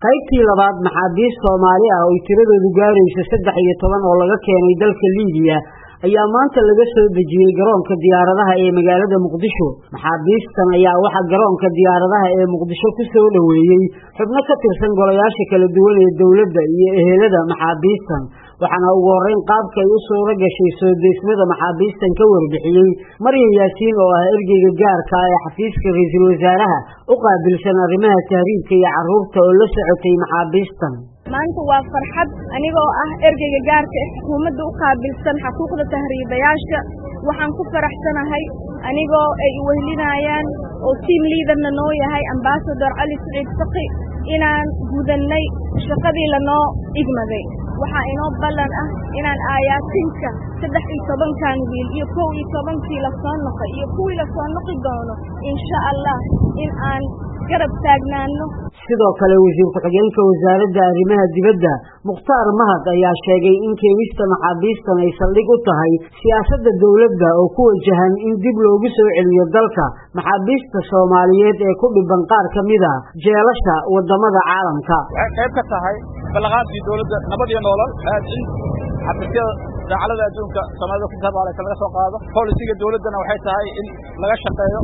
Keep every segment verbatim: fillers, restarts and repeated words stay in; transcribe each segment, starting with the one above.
qaybtii labaad maxaabiis Soomaali ah oo tiradoodu gaarayso saddex iyo toban oo laga keenay dalka Liibiya ayaa maanta laga soo dejiyay garoonka diyaaradaha ee magaalada Muqdisho. Maxaabiistan ayaa waxa garoonka diyaaradaha ee Muqdisho ku soo dhaweeyay xubno ka tirsan golayaasha kala duwan ee dawladda iyo ehelada maxaabiistan, waxaana ugu horeyn qaabka ay u soo gashay soo deysmada maxaabiistan ka warbixiyay Maryam Yaasiin oo ah ergeyga gaarka ah ee xafiiska ra'iisul wasaaraha u qaabilsan arrimaha tahriibka iyo carruurta oo la socotay maxaabiistan. maanta waa farxad anigoo ah ergeyga gaarka ah xukuumadda u qaabilsan xuquuqda tahriibayaasha. waxaan ku faraxsanahay anigoo ay wehlinayaan oo team leader-na noo yahay ambassador Ali Saciid Faqi inaan gudanay shaqadii lanoo igmaday. waxaa inoo ballan ah inaan aayaatinka saddex iyo toban kan wiil iyo kow iyo toban kii la soo noqo iyo kuwii la soo noqi doono insha Allah in aan garab taagnaano. sidoo kale wasiir ku-xigeenka wasaaradda arrimaha dibadda Mukhtaar Mahad ayaa sheegay in keenista maxaabiistan ay saldhig u tahay siyaasadda dawladda oo ku wajahan in dib loogu soo celiyo dalka maxaabiista Soomaaliyeed ee ku dhiban qaar kamid ah jeelasha wadamada caalamka. qayb ka tahay balaqaadkii dawladda nabad iyo nolol in xafiisyada dacalada adduunka Soomaalida ku tabaaraysa laga soo qaado. Policy-ga dawladdana waxay tahay in laga shaqeeyo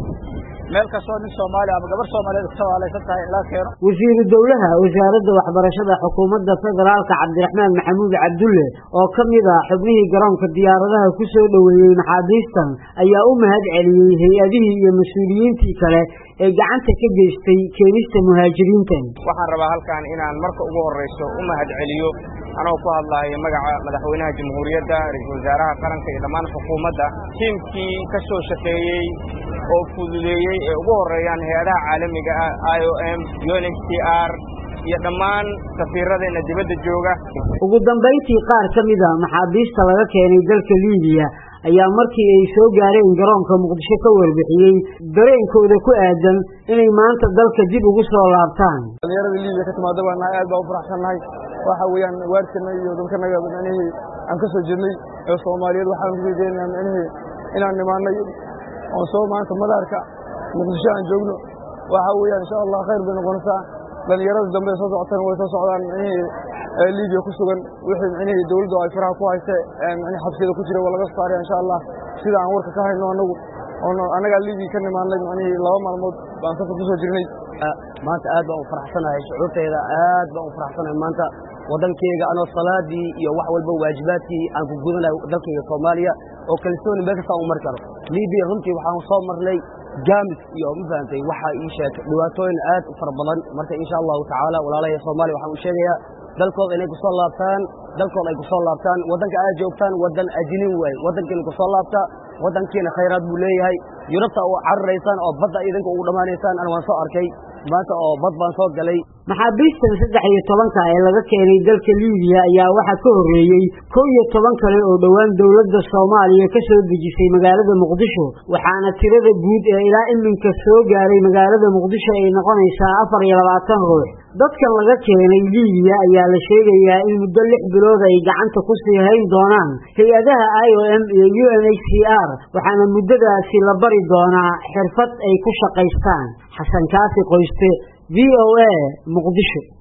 meel kastoo nin Soomaali ama gabar Soomaaliyeed ka tabaaraysan tahay in la keeno. wasiir dawlaha wasaaradda waxbarashada xukuumadda federaalka Cabdiraxmaan Maxamuud Cabdulle oo kamid ah xubnihii garoonka diyaaradaha ku soo dhaweeyay maxaabiistan ayaa u mahad celiyay hay'adihii iyo mas'uuliyiintii kale ee gacanta ka geystay keenista muhaajiriintan. waxaan rabaa halkaan inaan marka ugu horeyso u mahad celiyo anoo ku hadlayo magaca madaxweynaha jamhuuriyadda, ra'iisul wasaaraha qaranka iyo dhammaan xukuumadda tiimkii ka soo shaqeeyay oo fududeeyay ee ugu horeeyaan hay'adaha caalamiga ah I O M, U N H C R iyo dhammaan safiiradeena dibadda jooga. ugu dambeyntii qaar kamid ah maxaabiista laga keenay dalka Liibiya ayaa markii ay soo gaareen garoonka Muqdisho ka warbixiyay dareenkooda ku aadan inay maanta dalka dib ugu soo laabtaan. dhalinyarada Liibiya ka timaada waan aad baa u faraxsanahay. waxa weeyaan waarkana iyo dalkanaga inay aan ka soo jirnay ee Soomaaliyeed waxaan ku diidaynaa inay inaan nimaanay oo soo maanta madaarka Muqdisho aan joogno. waxa weeyaan insha Allah khayr bay noqonaysaa. dhalinyarada dambe soo socotana way soo socdaan inay Liibiya ku sugan wixii inay dawladdu ay faraha ku hayso in xabsiyada ku jira walaga saaray insha Allah sida aan warka ka hayno anagu oo anaga Liibiya ka nimaanay inay laba maalmood baan safar ku soo jirnay. maanta aad baan u faraxsanahay shucuurtayda aad baan u faraxsanahay maanta wadankayga anoo salaadii iyo wax walba waajibaadkii aan ku gudanayo dalkayga Soomaaliya oo kalsooni meel kasta u mar karo. Liibiya runtii waxaan soo marnay jaamid iyo ma fahamtay waxa ii sheegay dhibaatooyin aad u fara badan. marka insha Allah taala walaalahay Soomaaliya waxaan u sheegayaa dalkooda inay ku soo laabtaan dalkooda ay ku soo laabtaan wadanka aad joogtaan wadan ajnabi way wadankiina ku soo laabta wadankiina khayraad buu leeyahay. Yurubta oo carreeysan oo badda idinka ugu dhamaanaysaan aan waan soo arkay maanta oo bad baan soo galay. maxaabiistan saddex iyo toban ka ee laga keenay dalka Liibiya ayaa waxa ka horeeyay kow iyo toban kale oo dhawaan dawladda Soomaaliya ka soo dejisay magaalada Muqdisho, waxaana tirada guud ee ilaa iminka soo gaaray magaalada Muqdisho ay noqonaysaa afar iyo labaatan ruux. dadkan laga keenay Liibiya ayaa la sheegayaa in muddo lix bilood ay gacanta ku sii hayn doonaan hay'adaha I O M iyo U N H C R, waxaana muddadaasi la bari doonaa xirfad ay ku shaqaystaan. Xasan Kaafi Qoyste, V O A, Muqdisho.